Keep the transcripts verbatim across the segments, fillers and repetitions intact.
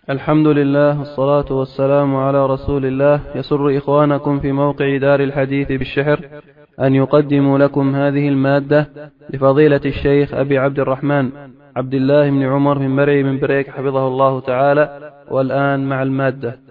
الحمد لله والصلاة والسلام على رسول الله. يسر إخوانكم في موقع دار الحديث بالشحر أن يقدموا لكم هذه المادة لفضيلة الشيخ أبي عبد الرحمن عبد الله بن عمر بن مرعي بن بريك حفظه الله تعالى. والآن مع المادة.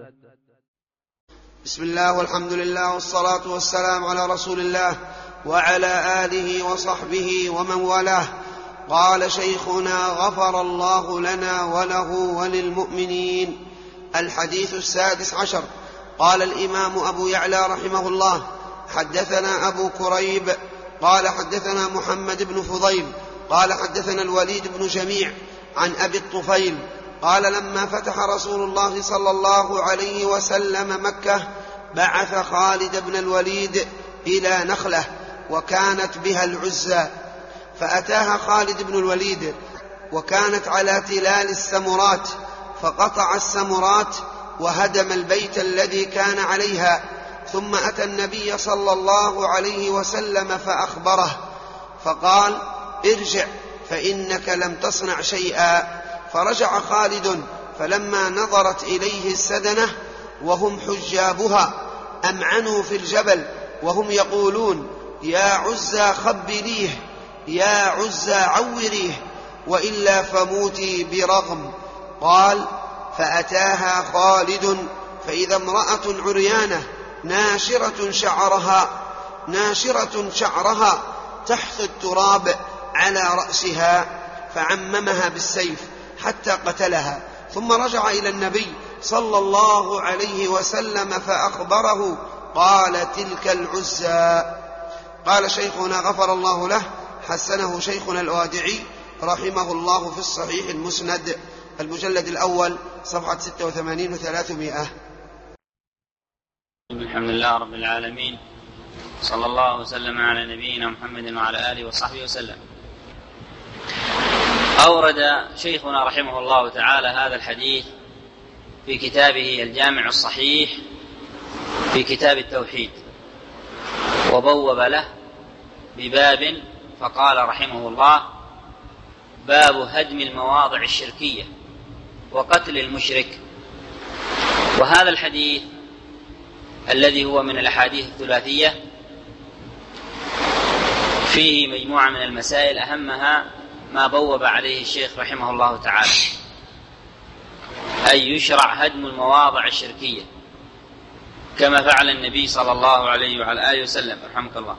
بسم الله والحمد لله والصلاة والسلام على رسول الله وعلى آله وصحبه ومن والاه. قال شيخنا غفر الله لنا وله وللمؤمنين. الحديث السادس عشر. قال الإمام أبو يعلى رحمه الله: حدثنا أبو كريب قال حدثنا محمد بن فضيل قال حدثنا الوليد بن جميع عن أبي الطفيل قال: لما فتح رسول الله صلى الله عليه وسلم مكة بعث خالد بن الوليد إلى نخلة وكانت بها العزى، فأتاها خالد بن الوليد وكانت على تلال السمرات، فقطع السمرات وهدم البيت الذي كان عليها، ثم أتى النبي صلى الله عليه وسلم فأخبره، فقال: ارجع فإنك لم تصنع شيئا. فرجع خالد، فلما نظرت إليه السدنة وهم حجابها أمعنوا في الجبل وهم يقولون: يا عزى خبريه، يا عزى عوريه، وإلا فموتي برغم. قال: فأتاها خالد فإذا امرأة عريانة ناشرة شعرها ناشرة شعرها تحث التراب على رأسها، فعممها بالسيف حتى قتلها، ثم رجع إلى النبي صلى الله عليه وسلم فأخبره. قال: تلك العزى. قال شيخنا غفر الله له: حسنه شيخنا الوادعي رحمه الله في الصحيح المسند المجلد الأول صفحة ستة وثمانين وثلاثمائة. الحمد لله رب العالمين، صلى الله وسلم على نبينا محمد وعلى آله وصحبه وسلم. أورد شيخنا رحمه الله تعالى هذا الحديث في كتابه الجامع الصحيح في كتاب التوحيد، وبوب له بباب، فقال رحمه الله: باب هدم المواضع الشركية وقتل المشرك. وهذا الحديث الذي هو من الأحاديث الثلاثية فيه مجموعة من المسائل، أهمها ما بوب عليه الشيخ رحمه الله تعالى، أي يشرع هدم المواضع الشركية كما فعل النبي صلى الله عليه وعلى آله وسلم رحمك الله.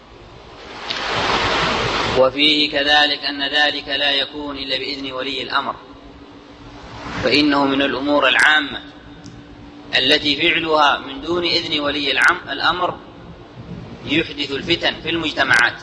وفيه كذلك أن ذلك لا يكون إلا بإذن ولي الأمر، فإنه من الأمور العامة التي فعلها من دون إذن ولي الأمر يحدث الفتن في المجتمعات.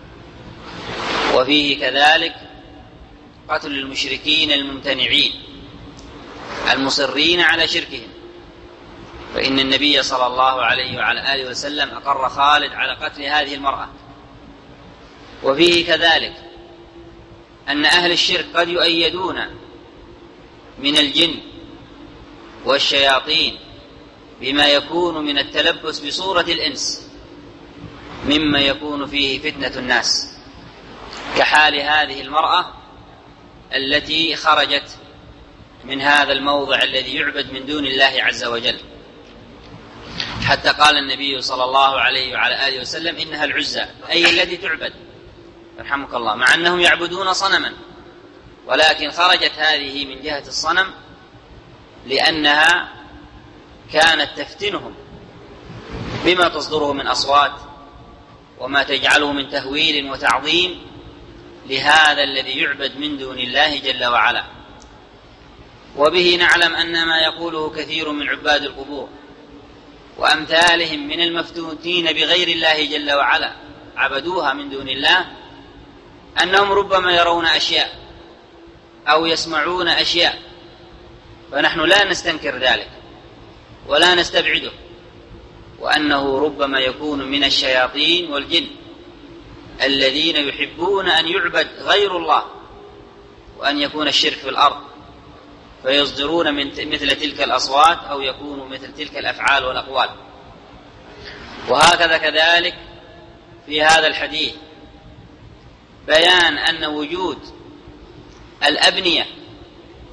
وفيه كذلك قتل المشركين الممتنعين المصرين على شركهم، فإن النبي صلى الله عليه وعلى آله وسلم أقر خالد على قتل هذه المرأة. وفيه كذلك أن أهل الشرك قد يؤيدون من الجن والشياطين بما يكون من التلبس بصورة الإنس مما يكون فيه فتنة الناس، كحال هذه المرأة التي خرجت من هذا الموضع الذي يعبد من دون الله عز وجل، حتى قال النبي صلى الله عليه وعلى آله وسلم: إنها العزى، أي التي تعبد يرحمك الله، مع أنهم يعبدون صنما، ولكن خرجت هذه من جهة الصنم لأنها كانت تفتنهم بما تصدره من أصوات وما تجعله من تهويل وتعظيم لهذا الذي يعبد من دون الله جل وعلا. وبه نعلم أن ما يقوله كثير من عباد القبور وأمثالهم من المفتونين بغير الله جل وعلا عبدوها من دون الله، أنهم ربما يرون أشياء أو يسمعون أشياء، فنحن لا نستنكر ذلك ولا نستبعده، وأنه ربما يكون من الشياطين والجن الذين يحبون أن يعبد غير الله وأن يكون الشرك في الأرض، فيصدرون من مثل تلك الأصوات أو يكونوا مثل تلك الأفعال والأقوال. وهكذا كذلك في هذا الحديث بيان أن وجود الأبنية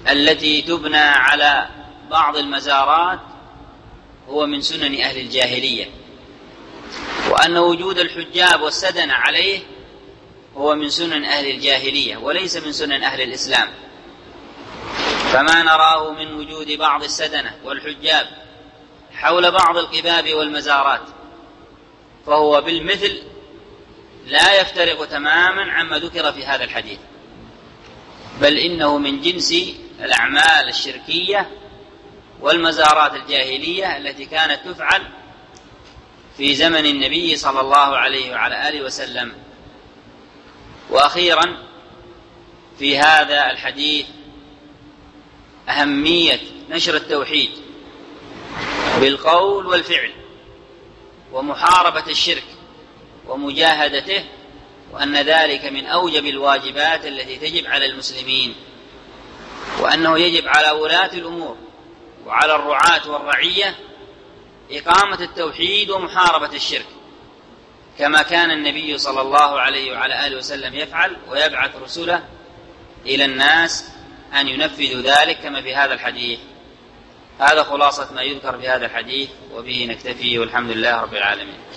التي تبنى على بعض المزارات هو من سنن أهل الجاهلية، وأن وجود الحجاب والسدنة عليه هو من سنن أهل الجاهلية وليس من سنن أهل الإسلام. فما نراه من وجود بعض السدنة والحجاب حول بعض القباب والمزارات فهو بالمثل لا يفترق تماما عما ذكر في هذا الحديث، بل إنه من جنس الأعمال الشركية والمزارات الجاهلية التي كانت تفعل في زمن النبي صلى الله عليه وعلى آله وسلم. وأخيرا في هذا الحديث أهمية نشر التوحيد بالقول والفعل ومحاربة الشرك ومجاهدته، وأن ذلك من أوجب الواجبات التي تجب على المسلمين، وأنه يجب على ولاة الأمور وعلى الرعاة والرعية إقامة التوحيد ومحاربة الشرك، كما كان النبي صلى الله عليه وعلى آله وسلم يفعل ويبعث رسله إلى الناس أن ينفذوا ذلك كما في هذا الحديث. هذا خلاصة ما يذكر في هذا الحديث، وبه نكتفي، والحمد لله رب العالمين.